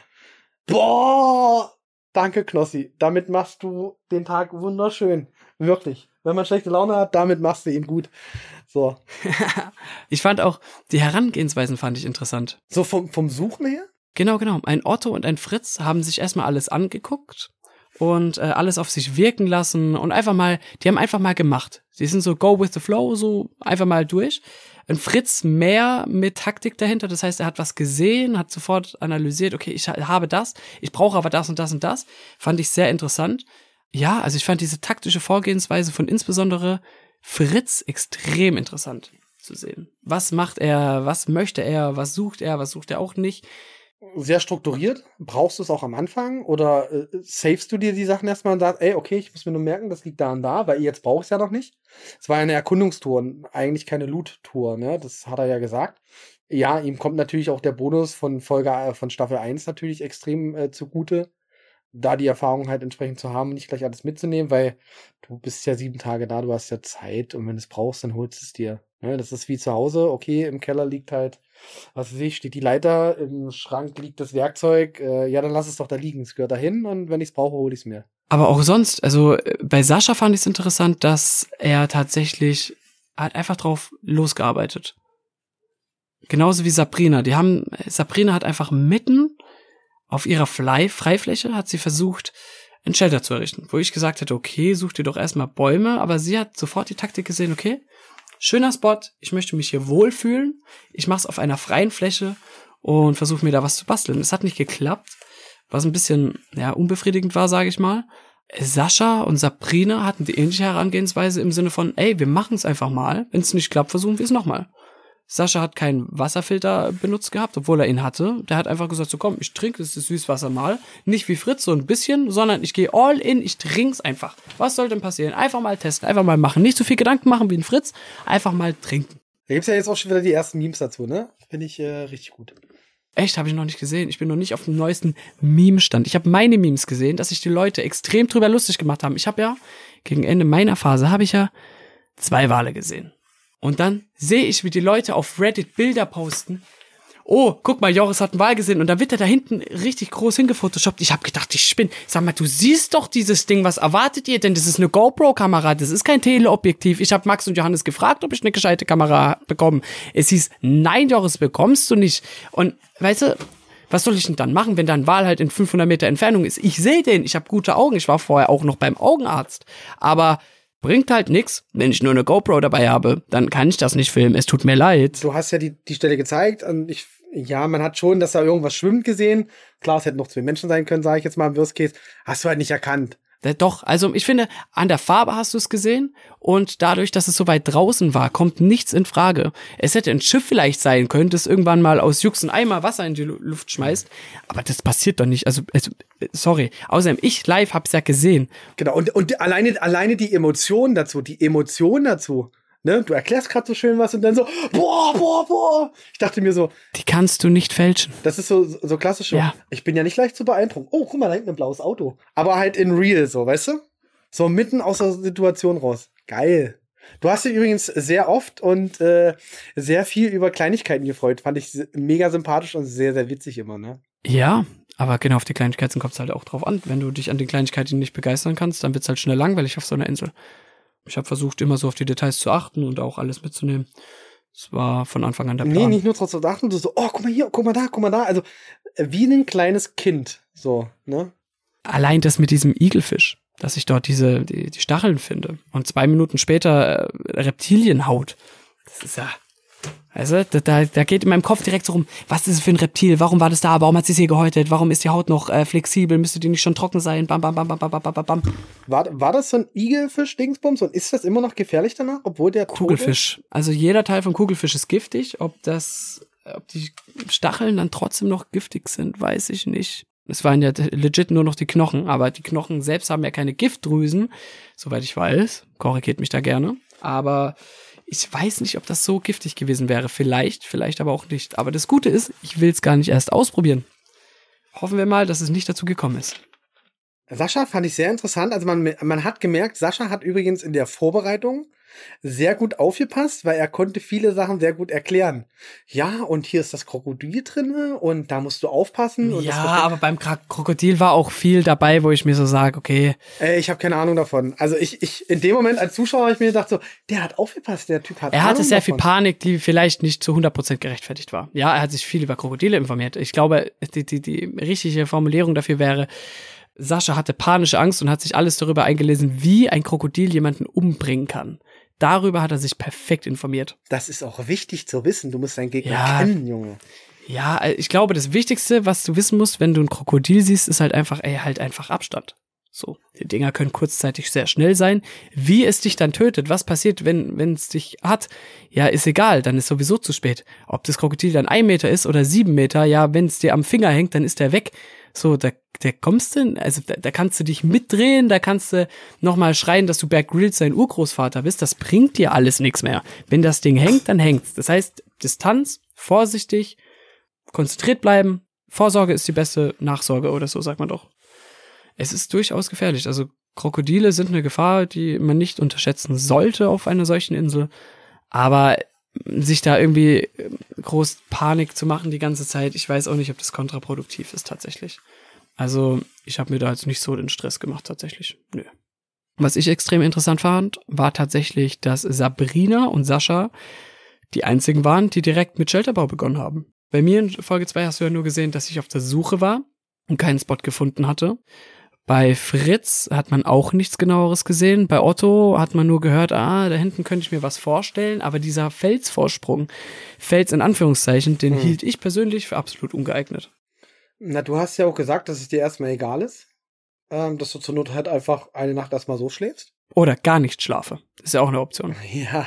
Speaker 3: Boah! Danke, Knossi. Damit machst du den Tag wunderschön. Wirklich. Wenn man schlechte Laune hat, damit machst du ihn gut. So.
Speaker 2: Ich fand auch, die Herangehensweisen fand ich interessant.
Speaker 3: So vom, vom Suchen her?
Speaker 2: Genau, genau. Ein Otto und ein Fritz haben sich erstmal alles angeguckt und äh, alles auf sich wirken lassen und einfach mal, die haben einfach mal gemacht. Die sind so go with the flow, so einfach mal durch. Ein Fritz mehr mit Taktik dahinter, das heißt, er hat was gesehen, hat sofort analysiert, okay, ich habe das, ich brauche aber das und das und das. Fand ich sehr interessant. Ja, also ich fand diese taktische Vorgehensweise von insbesondere Fritz extrem interessant zu sehen. Was macht er, was möchte er, was sucht er, was sucht er auch nicht.
Speaker 3: Sehr strukturiert. Brauchst du es auch am Anfang? Oder äh, savest du dir die Sachen erstmal und sagst, ey, okay, ich muss mir nur merken, das liegt da und da, weil jetzt brauche ich es ja noch nicht. Es war eine Erkundungstour, eigentlich keine Loot-Tour, ne? Das hat er ja gesagt. Ja, ihm kommt natürlich auch der Bonus von Folge äh, von Staffel eins natürlich extrem äh, zugute, da die Erfahrung halt entsprechend zu haben und nicht gleich alles mitzunehmen, weil du bist ja sieben Tage da, du hast ja Zeit und wenn du es brauchst, dann holst du es dir. Ne? Das ist wie zu Hause, okay, im Keller liegt halt, was weiß ich, steht die Leiter, im Schrank liegt das Werkzeug, äh, ja, dann lass es doch da liegen, es gehört dahin und wenn ich es brauche, hole ich es mir.
Speaker 2: Aber auch sonst, also äh, bei Sascha fand ich es interessant, dass er tatsächlich hat einfach drauf losgearbeitet. Genauso wie Sabrina. Die haben, Sabrina hat einfach mitten auf ihrer Fly- Freifläche hat sie versucht, ein Shelter zu errichten, wo ich gesagt hätte, okay, such dir doch erstmal Bäume, aber sie hat sofort die Taktik gesehen, okay, schöner Spot, ich möchte mich hier wohlfühlen, ich mache es auf einer freien Fläche und versuche mir da was zu basteln. Es hat nicht geklappt, was ein bisschen ja unbefriedigend war, sage ich mal. Sascha und Sabrina hatten die ähnliche Herangehensweise im Sinne von, ey, wir machen es einfach mal, wenn es nicht klappt, versuchen wir es nochmal. Sascha hat keinen Wasserfilter benutzt gehabt, obwohl er ihn hatte. Der hat einfach gesagt, so komm, ich trinke das Süßwasser mal. Nicht wie Fritz, so ein bisschen, sondern ich gehe all in, ich trink's einfach. Was soll denn passieren? Einfach mal testen, einfach mal machen. Nicht so viel Gedanken machen wie ein Fritz, einfach mal trinken.
Speaker 3: Da gibt's ja jetzt auch schon wieder die ersten Memes dazu, ne? Finde ich äh, richtig gut.
Speaker 2: Echt, habe ich noch nicht gesehen. Ich bin noch nicht auf dem neuesten Meme-Stand. Ich habe meine Memes gesehen, dass sich die Leute extrem drüber lustig gemacht haben. Ich habe ja, gegen Ende meiner Phase, habe ich ja zwei Wale gesehen. Und dann sehe ich, wie die Leute auf Reddit Bilder posten. oh, guck mal, Joris hat einen Wal gesehen und dann wird er da hinten richtig groß hingefotoshoppt. Ich habe gedacht, ich spinne. Sag mal, du siehst doch dieses Ding, was erwartet ihr denn? Das ist eine GoPro-Kamera, das ist kein Teleobjektiv. Ich habe Max und Johannes gefragt, ob ich eine gescheite Kamera bekomme. Es hieß, nein, Joris, bekommst du nicht. Und weißt du, was soll ich denn dann machen, wenn da ein Wal halt in fünfhundert Meter Entfernung ist? Ich sehe den, ich habe gute Augen, ich war vorher auch noch beim Augenarzt. Aber bringt halt nix, wenn ich nur eine GoPro dabei habe, dann kann ich das nicht filmen, es tut mir leid.
Speaker 3: Du hast ja die, die Stelle gezeigt und ich, ja, man hat schon, dass da irgendwas schwimmt gesehen. Klar, es hätten noch zwei Menschen sein können, sage ich jetzt mal im Worst Case. Hast du halt nicht erkannt.
Speaker 2: Doch, also ich finde, an der Farbe hast du es gesehen und dadurch, dass es so weit draußen war, kommt nichts in Frage. Es hätte ein Schiff vielleicht sein können, das irgendwann mal aus Jux und Eimer Wasser in die Luft schmeißt, aber das passiert doch nicht. Also, also sorry, außerdem ich live hab's ja gesehen.
Speaker 3: Genau, und, und alleine, alleine die Emotion dazu, die Emotion dazu, ne? Du erklärst gerade so schön was und dann so, boah, boah, boah. Ich dachte mir so,
Speaker 2: die kannst du nicht fälschen.
Speaker 3: Das ist so, so klassisch.
Speaker 2: Ja.
Speaker 3: Ich bin ja nicht leicht zu beeindrucken. Oh, guck mal, da hinten ein blaues Auto. Aber halt in real, so, weißt du? So mitten aus der Situation raus. Geil. Du hast dich übrigens sehr oft und äh, sehr viel über Kleinigkeiten gefreut. Fand ich mega sympathisch und sehr, sehr witzig immer, ne?
Speaker 2: Ja, aber genau auf die Kleinigkeiten kommt es halt auch drauf an. Wenn du dich an den Kleinigkeiten nicht begeistern kannst, dann wird's halt schnell langweilig auf so einer Insel. Ich habe versucht, immer so auf die Details zu achten und auch alles mitzunehmen. Das war von Anfang an der Plan.
Speaker 3: Nee, nicht nur drauf zu achten, du so, oh, guck mal hier, guck mal da, guck mal da. Also, wie ein kleines Kind, so, ne?
Speaker 2: Allein das mit diesem Igelfisch, dass ich dort diese, die, die Stacheln finde und zwei Minuten später äh, Reptilienhaut. Das ist ja, also, da, da, da geht in meinem Kopf direkt so rum, was ist es für ein Reptil? Warum war das da? Warum hat sie es hier gehäutet? Warum ist die Haut noch äh, flexibel? Müsste die nicht schon trocken sein? Bam, bam, bam, bam, bam, bam, bam.
Speaker 3: War, war das so ein Igelfisch-Dingsbums und ist das immer noch gefährlich danach, obwohl der
Speaker 2: Kugelfisch. Also jeder Teil vom Kugelfisch ist giftig. Ob das, ob die Stacheln dann trotzdem noch giftig sind, weiß ich nicht. Es waren ja legit nur noch die Knochen, aber die Knochen selbst haben ja keine Giftdrüsen, soweit ich weiß. Korrigiert mich da gerne. Aber ich weiß nicht, ob das so giftig gewesen wäre. Vielleicht, vielleicht aber auch nicht. Aber das Gute ist, ich will es gar nicht erst ausprobieren. Hoffen wir mal, dass es nicht dazu gekommen ist.
Speaker 3: Sascha fand ich sehr interessant. Also man, man hat gemerkt, Sascha hat übrigens in der Vorbereitung sehr gut aufgepasst, weil er konnte viele Sachen sehr gut erklären. Ja, und hier ist das Krokodil drin und da musst du aufpassen. Und
Speaker 2: ja,
Speaker 3: das
Speaker 2: aber beim Krokodil war auch viel dabei, wo ich mir so sage, okay.
Speaker 3: Äh, ich habe keine Ahnung davon. Also ich, ich in dem Moment als Zuschauer habe ich mir gedacht so, der hat aufgepasst, der Typ hat
Speaker 2: Er
Speaker 3: Ahnung
Speaker 2: hatte sehr
Speaker 3: davon.
Speaker 2: viel Panik, die vielleicht nicht zu hundert Prozent gerechtfertigt war. Ja, er hat sich viel über Krokodile informiert. Ich glaube, die, die, die richtige Formulierung dafür wäre, Sascha hatte panische Angst und hat sich alles darüber eingelesen, wie ein Krokodil jemanden umbringen kann. Darüber hat er sich perfekt informiert.
Speaker 3: Das ist auch wichtig zu wissen. Du musst deinen Gegner
Speaker 2: Ja.
Speaker 3: kennen, Junge.
Speaker 2: Ja, ich glaube, das Wichtigste, was du wissen musst, wenn du ein Krokodil siehst, ist halt einfach, ey, halt einfach Abstand. So, die Dinger können kurzzeitig sehr schnell sein. Wie es dich dann tötet, was passiert, wenn wenn es dich hat, ja, ist egal, dann ist sowieso zu spät. Ob das Krokodil dann ein Meter ist oder sieben Meter, ja, wenn es dir am Finger hängt, dann ist der weg. So, da, da kommst du, also da, da kannst du dich mitdrehen, da kannst du nochmal schreien, dass du Bear Grylls sein Urgroßvater bist, das bringt dir alles nichts mehr. Wenn das Ding hängt, dann hängt's. Das heißt, Distanz, vorsichtig, konzentriert bleiben, Vorsorge ist die beste Nachsorge oder so, sagt man doch. Es ist durchaus gefährlich, also Krokodile sind eine Gefahr, die man nicht unterschätzen sollte auf einer solchen Insel, aber sich da irgendwie groß Panik zu machen die ganze Zeit, ich weiß auch nicht, ob das kontraproduktiv ist tatsächlich. Also ich habe mir da jetzt nicht so den Stress gemacht tatsächlich. Nö. Was ich extrem interessant fand, war tatsächlich, dass Sabrina und Sascha die einzigen waren, die direkt mit Shelterbau begonnen haben. Bei mir in Folge zwei hast du ja nur gesehen, dass ich auf der Suche war und keinen Spot gefunden hatte. Bei Fritz hat man auch nichts Genaueres gesehen. Bei Otto hat man nur gehört, ah, da hinten könnte ich mir was vorstellen. Aber dieser Felsvorsprung, Fels in Anführungszeichen, den hm. hielt ich persönlich für absolut ungeeignet.
Speaker 3: Na, du hast ja auch gesagt, dass es dir erstmal egal ist. Ähm, dass du zur Not halt einfach eine Nacht erstmal so schläfst.
Speaker 2: Oder gar nicht schlafe. Ist ja auch eine Option.
Speaker 3: Ja.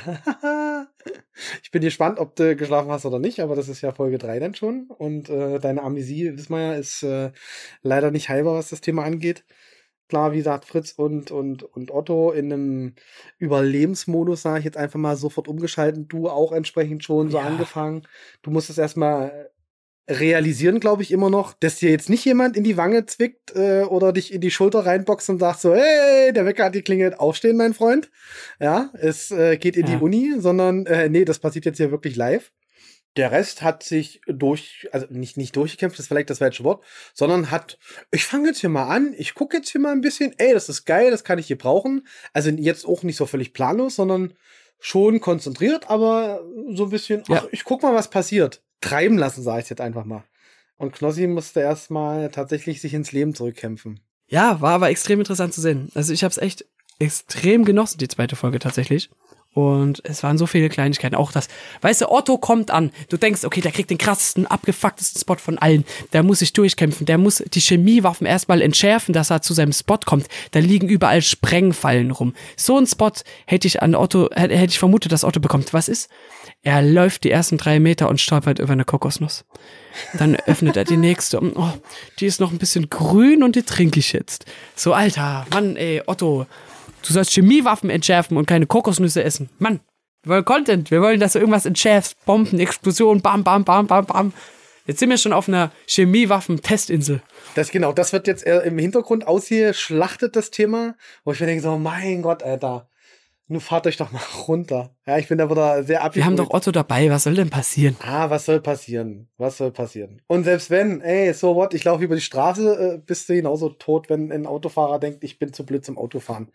Speaker 3: Ich bin gespannt, ob du geschlafen hast oder nicht, aber das ist ja Folge drei dann schon. Und äh, deine Amnesie, wissen wir ja, ist äh, leider nicht heilbar, was das Thema angeht. Klar, wie gesagt, Fritz und, und, und Otto in einem Überlebensmodus, sage ich jetzt einfach mal, sofort umgeschalten. Du auch entsprechend schon so
Speaker 2: Ja.
Speaker 3: angefangen. Du musst es erstmal realisieren, glaube ich, immer noch, dass dir jetzt nicht jemand in die Wange zwickt äh, oder dich in die Schulter reinboxt und sagt so, hey, der Wecker hat geklingelt, aufstehen, mein Freund. Ja, es äh, geht in
Speaker 2: Ja.
Speaker 3: die Uni, sondern, äh, nee, das passiert jetzt hier wirklich live. Der Rest hat sich durch, also nicht, nicht durchgekämpft, das ist vielleicht das falsche Wort, sondern hat, ich fange jetzt hier mal an, ich gucke jetzt hier mal ein bisschen, ey, das ist geil, das kann ich hier brauchen. Also jetzt auch nicht so völlig planlos, sondern schon konzentriert, aber so ein bisschen,
Speaker 2: Ja.
Speaker 3: ach, ich guck mal, was passiert. Treiben lassen, sage ich jetzt einfach mal. Und Knossi musste erstmal tatsächlich sich ins Leben zurückkämpfen.
Speaker 2: Ja, war aber extrem interessant zu sehen. Also ich habe es echt extrem genossen, die zweite Folge tatsächlich. Und es waren so viele Kleinigkeiten. Auch das, weißt du, Otto kommt an. Du denkst, okay, der kriegt den krassesten, abgefucktesten Spot von allen. Der muss sich durchkämpfen. Der muss die Chemiewaffen erstmal entschärfen, dass er zu seinem Spot kommt. Da liegen überall Sprengfallen rum. So ein Spot hätte ich an Otto, hätte ich vermutet, dass Otto bekommt. Was ist? Er läuft die ersten drei Meter und stolpert über eine Kokosnuss. Dann öffnet er die nächste. Oh, die ist noch ein bisschen grün und die trinke ich jetzt. So, Alter, Mann, ey, Otto. Du sollst Chemiewaffen entschärfen und keine Kokosnüsse essen. Mann, wir wollen Content. Wir wollen, dass du irgendwas entschärfst. Bomben, Explosion, bam, bam, bam, bam, bam. Jetzt sind wir schon auf einer Chemiewaffen-Testinsel.
Speaker 3: Das genau, das wird jetzt eher im Hintergrund ausgeschlachtet, das Thema. Wo ich mir denke so, mein Gott, Alter. Nun fahrt euch doch mal runter. Ja, ich bin da wieder sehr abgeholt.
Speaker 2: Wir haben doch Otto dabei. Was soll denn passieren?
Speaker 3: Ah, was soll passieren? Was soll passieren? Und selbst wenn, ey, so what, ich laufe über die Straße, äh, bist du genauso tot, wenn ein Autofahrer denkt, ich bin zu blöd zum Autofahren.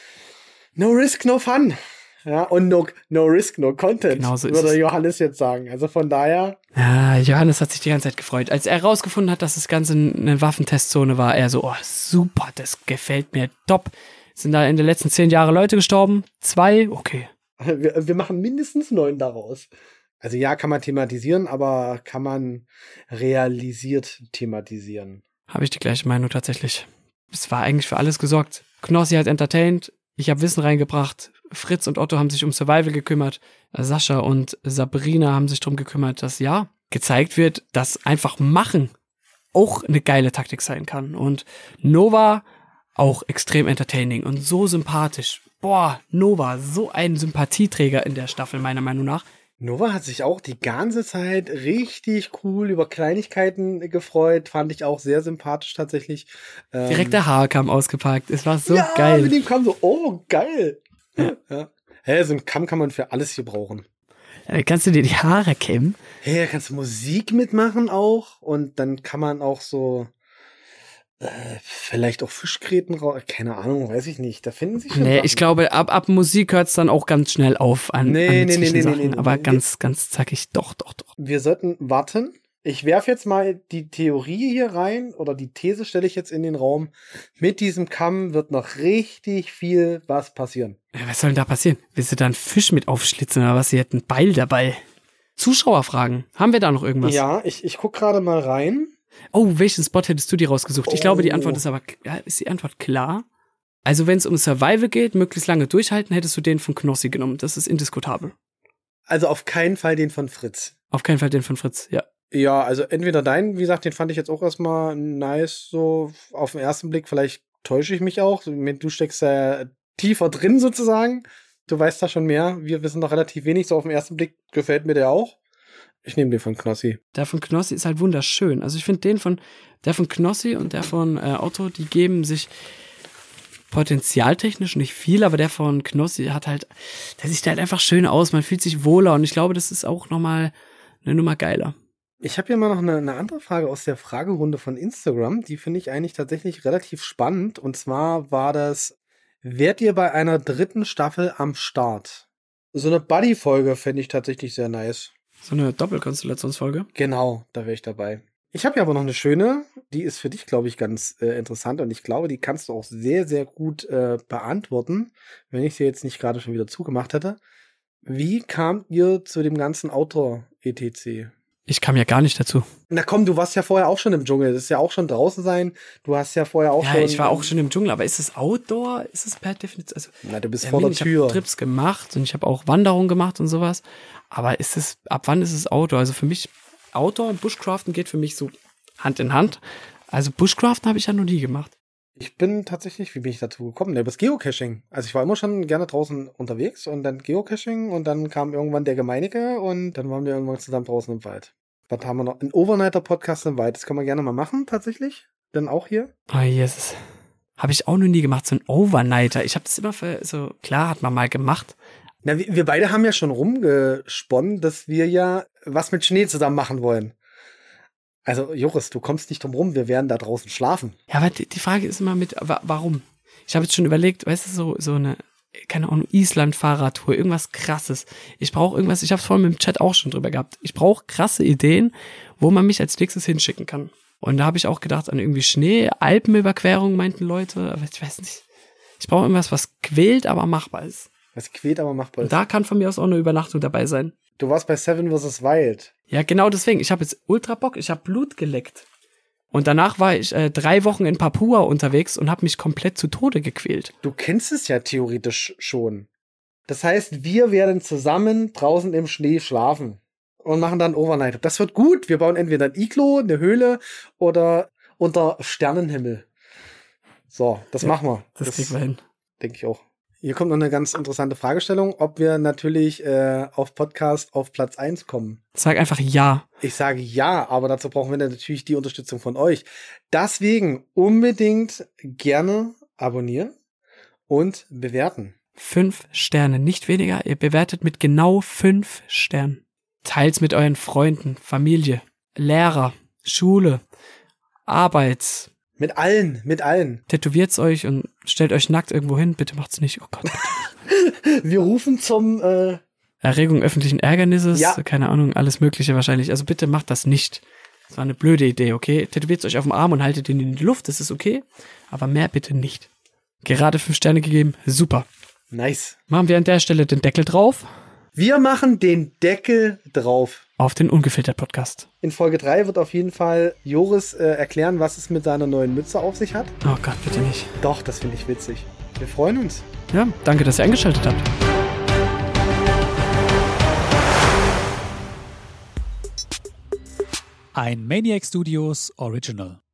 Speaker 3: No risk, no fun. Ja, und no, no risk, no content,
Speaker 2: Genau so ist
Speaker 3: würde
Speaker 2: es.
Speaker 3: Johannes jetzt sagen. Also von daher,
Speaker 2: Ja, Johannes hat sich die ganze Zeit gefreut. Als er herausgefunden hat, dass das Ganze eine Waffentestzone war, er so, oh, super, das gefällt mir, top. Sind da in den letzten zehn Jahren Leute gestorben? Zwei? Okay.
Speaker 3: wir, wir machen mindestens neun daraus. Also ja, kann man thematisieren, aber kann man realisiert thematisieren.
Speaker 2: Habe ich die gleiche Meinung tatsächlich. Es war eigentlich für alles gesorgt. Knossi hat entertained, ich habe Wissen reingebracht, Fritz und Otto haben sich um Survival gekümmert, Sascha und Sabrina haben sich darum gekümmert, dass ja, gezeigt wird, dass einfach machen auch eine geile Taktik sein kann. Und Nova auch extrem entertaining und so sympathisch. Boah, Nova, so ein Sympathieträger in der Staffel, meiner Meinung nach.
Speaker 3: Nova hat sich auch die ganze Zeit richtig cool über Kleinigkeiten gefreut. Fand ich auch sehr sympathisch tatsächlich. Ähm,
Speaker 2: Direkt der Haar kam ausgepackt. Es war so
Speaker 3: ja,
Speaker 2: geil.
Speaker 3: mit ihm kam so, oh, geil. Ja. Ja. Hä, so ein Kamm kann man für alles hier brauchen.
Speaker 2: Ja, kannst du dir die Haare kämmen?
Speaker 3: Hey, da kannst du Musik mitmachen auch. Und dann kann man auch so äh, vielleicht auch Fischgräten raus. Keine Ahnung, weiß ich nicht. Da finden sich schon
Speaker 2: Nee,
Speaker 3: Sachen.
Speaker 2: ich glaube, ab, ab Musik hört es dann auch ganz schnell auf an,
Speaker 3: Nee,
Speaker 2: an
Speaker 3: nee, nee,
Speaker 2: nützlichen
Speaker 3: nee,
Speaker 2: Sachen.
Speaker 3: nee, nee,
Speaker 2: Aber
Speaker 3: nee.
Speaker 2: ganz, ganz zackig, doch, doch, doch.
Speaker 3: Wir sollten warten. Ich werfe jetzt mal die Theorie hier rein oder die These stelle ich jetzt in den Raum. Mit diesem Kamm wird noch richtig viel was passieren.
Speaker 2: Ja, was soll denn da passieren? Willst du da einen Fisch mit aufschlitzen oder was? Sie hätten einen Beil dabei. Zuschauerfragen. Haben wir da noch irgendwas?
Speaker 3: Ja, ich, ich guck gerade mal rein.
Speaker 2: Oh, welchen Spot hättest du dir rausgesucht? Ich
Speaker 3: Oh.
Speaker 2: glaube, die Antwort ist aber, ja, ist die Antwort klar? Also, wenn es um Survival geht, möglichst lange durchhalten, hättest du den von Knossi genommen. Das ist indiskutabel.
Speaker 3: Also auf keinen Fall den von Fritz.
Speaker 2: Auf keinen Fall den von Fritz, ja.
Speaker 3: Ja, also entweder deinen, wie gesagt, den fand ich jetzt auch erstmal nice, so auf den ersten Blick. Vielleicht täusche ich mich auch. Du steckst ja tiefer drin sozusagen. Du weißt da schon mehr. Wir wissen noch relativ wenig. So auf den ersten Blick gefällt mir der auch. Ich nehme den von Knossi.
Speaker 2: Der von Knossi ist halt wunderschön. Also ich finde den von, der von Knossi und der von äh, Otto, die geben sich potenzialtechnisch nicht viel, aber der von Knossi hat halt, der sieht halt einfach schön aus, man fühlt sich wohler und ich glaube, das ist auch nochmal eine Nummer geiler.
Speaker 3: Ich habe hier mal noch eine, eine andere Frage aus der Fragerunde von Instagram. Die finde ich eigentlich tatsächlich relativ spannend. Und zwar war das, wärt ihr bei einer dritten Staffel am Start? So eine Buddy-Folge fände ich tatsächlich sehr nice.
Speaker 2: So eine Doppelkonstellationsfolge.
Speaker 3: Genau, da wäre ich dabei. Ich habe ja aber noch eine schöne, die ist für dich, glaube ich, ganz äh, interessant und ich glaube, die kannst du auch sehr, sehr gut äh, beantworten, wenn ich sie jetzt nicht gerade schon wieder zugemacht hätte. Wie kamt ihr zu dem ganzen Outdoor-E T C?
Speaker 2: Ich kam ja gar nicht dazu.
Speaker 3: Na komm, du warst ja vorher auch schon im Dschungel, das ist ja auch schon draußen sein, du hast ja vorher auch
Speaker 2: Ja,
Speaker 3: schon...
Speaker 2: ich war auch schon im Dschungel, aber ist es Outdoor? Ist es per Definition? Also,
Speaker 3: Na, du bist
Speaker 2: ja,
Speaker 3: vor der
Speaker 2: ich
Speaker 3: Tür.
Speaker 2: habe Trips gemacht und ich habe auch Wanderungen gemacht und sowas. Aber ist es, ab wann ist es Outdoor? Also für mich, Outdoor und Bushcraften geht für mich so Hand in Hand. Also Bushcraften habe ich ja noch nie gemacht.
Speaker 3: Ich bin tatsächlich, wie bin ich dazu gekommen? Ne, das Geocaching. Also ich war immer schon gerne draußen unterwegs und dann Geocaching und dann kam irgendwann der Gemeinige und dann waren wir irgendwann zusammen draußen im Wald. Was haben wir noch? Ein Overnighter-Podcast im Wald. Das können wir gerne mal machen, tatsächlich. Dann auch hier.
Speaker 2: Oh, Jesus. Habe ich auch noch nie gemacht, so ein Overnighter. Ich habe das immer für, so, klar, hat man mal gemacht.
Speaker 3: Na, wir, wir beide haben ja schon rumgesponnen, dass wir ja was mit Schnee zusammen machen wollen. Also, Joris, du kommst nicht drum rum, wir werden da draußen schlafen.
Speaker 2: Ja, aber die, die Frage ist immer mit, wa- warum? Ich habe jetzt schon überlegt, weißt du, so, so eine, keine Ahnung, Island-Fahrradtour, irgendwas krasses. Ich brauche irgendwas, ich habe es vorhin mit dem Chat auch schon drüber gehabt. Ich brauche krasse Ideen, wo man mich als nächstes hinschicken kann. Und da habe ich auch gedacht an irgendwie Schnee, Alpenüberquerung, meinten Leute, aber ich weiß nicht. Ich brauche irgendwas, was quält, aber machbar ist.
Speaker 3: Was quält, aber machbar
Speaker 2: Und
Speaker 3: ist.
Speaker 2: da kann von mir aus auch eine Übernachtung dabei sein.
Speaker 3: Du warst bei Seven versus. Wild.
Speaker 2: Ja, genau deswegen. Ich habe jetzt ultra Bock. Ich habe Blut geleckt. Und danach war ich äh, drei Wochen in Papua unterwegs und habe mich komplett zu Tode gequält.
Speaker 3: Du kennst es ja theoretisch schon. Das heißt, wir werden zusammen draußen im Schnee schlafen und machen dann Overnight. Das wird gut. Wir bauen entweder ein Iglo, eine Höhle oder unter Sternenhimmel. So, das
Speaker 2: Ja,
Speaker 3: machen wir.
Speaker 2: Das, kriegen wir hin.
Speaker 3: Denke ich auch. Hier kommt noch eine ganz interessante Fragestellung, ob wir natürlich äh, auf Podcast auf Platz eins kommen.
Speaker 2: Sag einfach ja.
Speaker 3: Ich sage ja, aber dazu brauchen wir natürlich die Unterstützung von euch. Deswegen unbedingt gerne abonnieren und bewerten.
Speaker 2: Fünf Sterne, nicht weniger. Ihr bewertet mit genau fünf Sternen. Teilt's mit euren Freunden, Familie, Lehrer, Schule, Arbeits.
Speaker 3: Mit allen, mit allen.
Speaker 2: Tätowiert's euch und stellt euch nackt irgendwo hin. Bitte macht's nicht. Oh Gott. Bitte.
Speaker 3: Wir rufen zum äh,
Speaker 2: Erregung öffentlichen Ärgernisses.
Speaker 3: Ja.
Speaker 2: Keine Ahnung, alles Mögliche wahrscheinlich. Also bitte macht das nicht. Das war eine blöde Idee, okay? Tätowiert's euch auf dem Arm und haltet ihn in die Luft. Das ist okay. Aber mehr bitte nicht. Gerade fünf Sterne gegeben. Super.
Speaker 3: nice.
Speaker 2: Machen wir an der Stelle den Deckel drauf
Speaker 3: Wir machen den Deckel drauf.
Speaker 2: auf den Ungefiltert-Podcast.
Speaker 3: In Folge drei wird auf jeden Fall Joris äh, erklären, was es mit seiner neuen Mütze auf sich hat.
Speaker 2: Oh Gott, bitte nicht.
Speaker 3: Doch, das finde ich witzig. Wir freuen uns.
Speaker 2: Ja, danke, dass ihr eingeschaltet habt.
Speaker 1: Ein Maniac Studios Original.